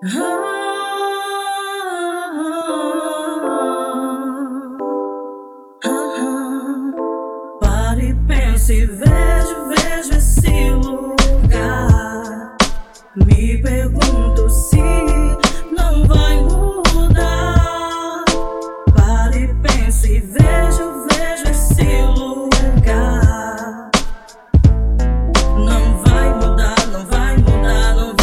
Pare e pense e vejo esse lugar. Me pergunto se não vai mudar. Pare e pense e vejo esse lugar. Não vai mudar, não vai mudar, não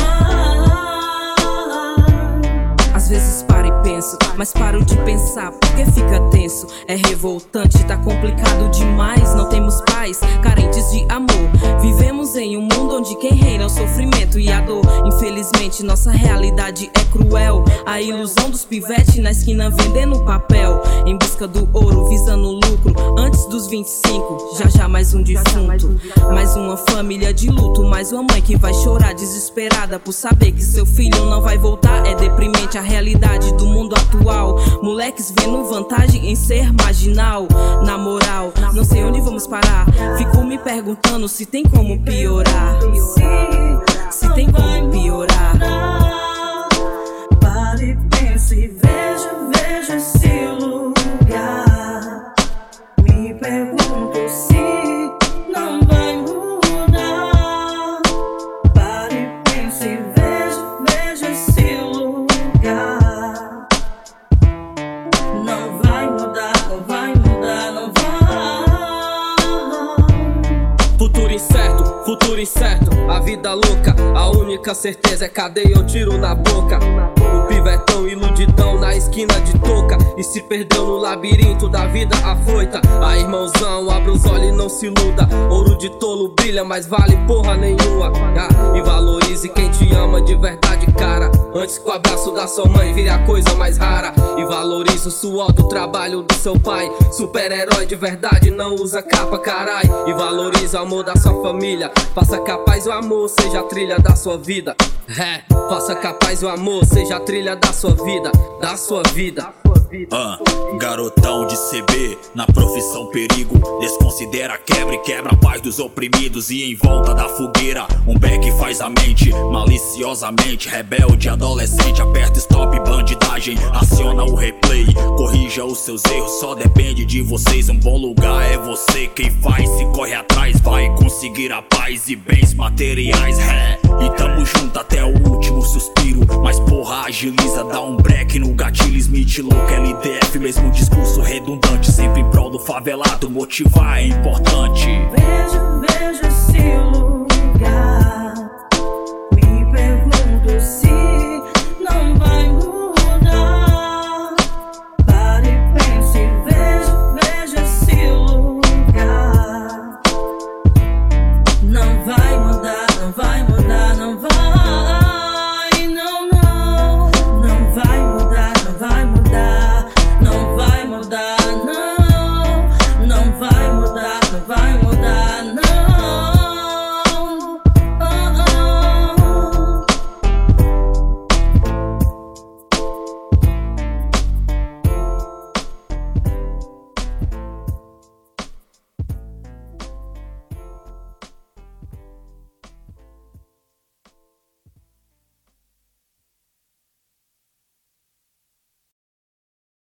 vai. Às vezes paro e penso, mas paro de pensar porque fica tenso. É revoltante, tá complicado demais. Não temos paz, carentes de amor. Vivemos em um mundo onde quem reina é o sofrimento e a dor. Infelizmente nossa realidade é cruel. A ilusão dos pivetes na esquina vendendo papel, em busca do ouro, visando o lucro antes dos 25, já mais um defunto. Mais uma família de luto, mais uma mãe que vai chorar desesperada por saber que seu filho não vai voltar. É deprimente a realidade do mundo atual. Moleques vendo vantagem em ser marginal. Na moral, não sei onde vamos parar. Fico me perguntando se tem como piorar. Se tem como piorar. Pare e pense e vejo esse lugar. Me pergunto se não vai mudar. Pare e pense e vejo esse lugar. Não vai mudar, não vai mudar, não vai. Futuro incerto, a vida louca. A única certeza é cadeia ou tiro na boca. O pivetão iludidão na esquina de touca e se perdeu no labirinto da vida afoita. Ah, irmãozão, abre os olhos e não se iluda. Ouro de tolo brilha, mas vale porra nenhuma. E valorize quem te ama de verdade, cara. Antes que o abraço da sua mãe vire a coisa mais rara. E valorize o suor do trabalho do seu pai. Super-herói de verdade, não usa capa, carai. E valorize o amor da sua família. Faça capaz o amor, seja a trilha da sua vida. Faça capaz o amor, seja a trilha da sua vida. Da sua vida. Garotão de CB, na profissão perigo. Desconsidera a quebra e quebra a paz dos oprimidos. E em volta da fogueira, um beck faz a mente maliciosamente. Rebelde, adolescente, aperta stop, bandidagem. Aciona o replay, corrija os seus erros. Só depende de vocês, um bom lugar é você quem faz. Se corre atrás, vai conseguir a paz e bens materiais. E tamo junto até o último suspiro. Mas porra, agiliza, dá um break no gatilho. Smith louco, LDF, mesmo discurso redundante. Sempre em prol do favelado, motivar é importante.